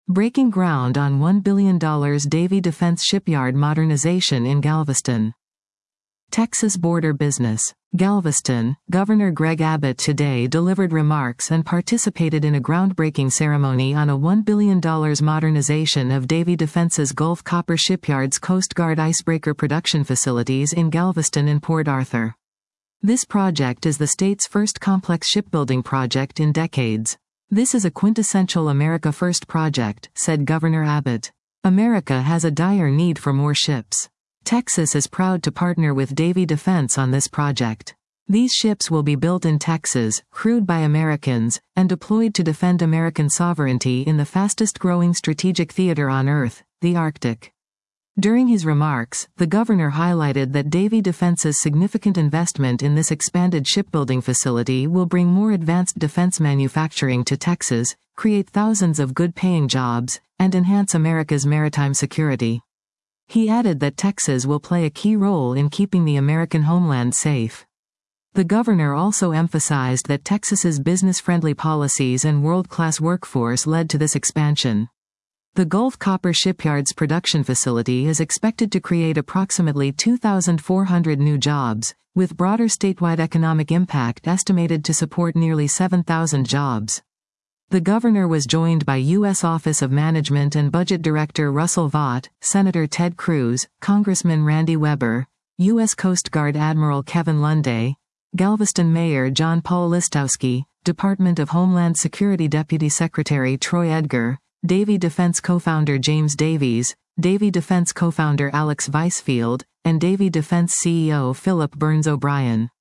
Breaking ground on $1 billion Davie Defense Shipyard modernization in Galveston. Texas border business. Galveston, Governor Greg Abbott today delivered remarks and participated in a groundbreaking ceremony on a $1 billion modernization of Davie Defense's Gulf Copper Shipyard's Coast Guard icebreaker production facilities in Galveston and Port Arthur. This project is the state's first complex shipbuilding project in decades. This is a quintessential America First project, said Governor Abbott. America has a dire need for more ships. Texas is proud to partner with Davie Defense on this project. These ships will be built in Texas, crewed by Americans, and deployed to defend American sovereignty in the fastest-growing strategic theater on Earth, the Arctic. During his remarks, the governor highlighted that Davie Defense's significant investment in this expanded shipbuilding facility will bring more advanced defense manufacturing to Texas, create thousands of good-paying jobs, and enhance America's maritime security. He added that Texas will play a key role in keeping the American homeland safe. The governor also emphasized that Texas's business-friendly policies and world-class workforce led to this expansion. The Gulf Copper Shipyard's production facility is expected to create approximately 2,400 new jobs, with broader statewide economic impact estimated to support nearly 7,000 jobs. The governor was joined by U.S. Office of Management and Budget Director Russell Vought, Senator Ted Cruz, Congressman Randy Weber, U.S. Coast Guard Admiral Kevin Lunday, Galveston Mayor John Paul Listowski, Department of Homeland Security Deputy Secretary Troy Edgar, Davie Defense co-founder James Davies, Davie Defense co-founder Alex Weisfield, and Davie Defense CEO Philip Burns O'Brien.